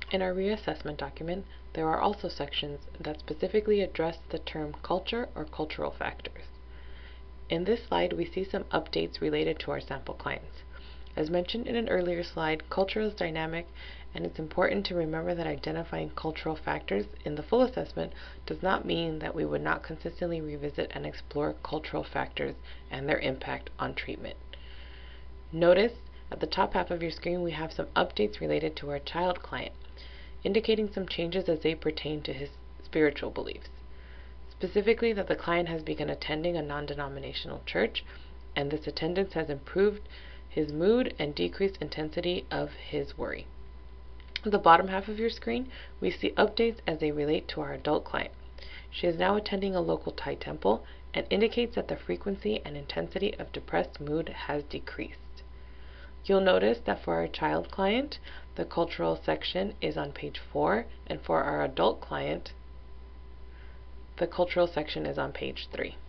In our reassessment document, there are also sections that specifically address the term culture or cultural factors. In this slide, we see some updates related to our sample clients. As mentioned in an earlier slide, culture is dynamic, and it's important to remember that identifying cultural factors in the full assessment does not mean that we would not consistently revisit and explore cultural factors and their impact on treatment. Notice at the top half of your screen we have some updates related to our child client, indicating some changes as they pertain to his spiritual beliefs. Specifically, that the client has begun attending a non-denominational church, and this attendance has improved his mood and decreased intensity of his worry. At the bottom half of your screen, we see updates as they relate to our adult client. She is now attending a local Thai temple and indicates that the frequency and intensity of depressed mood has decreased. You'll notice that for our child client, the cultural section is on page 4, and for our adult client, the cultural section is on page 3.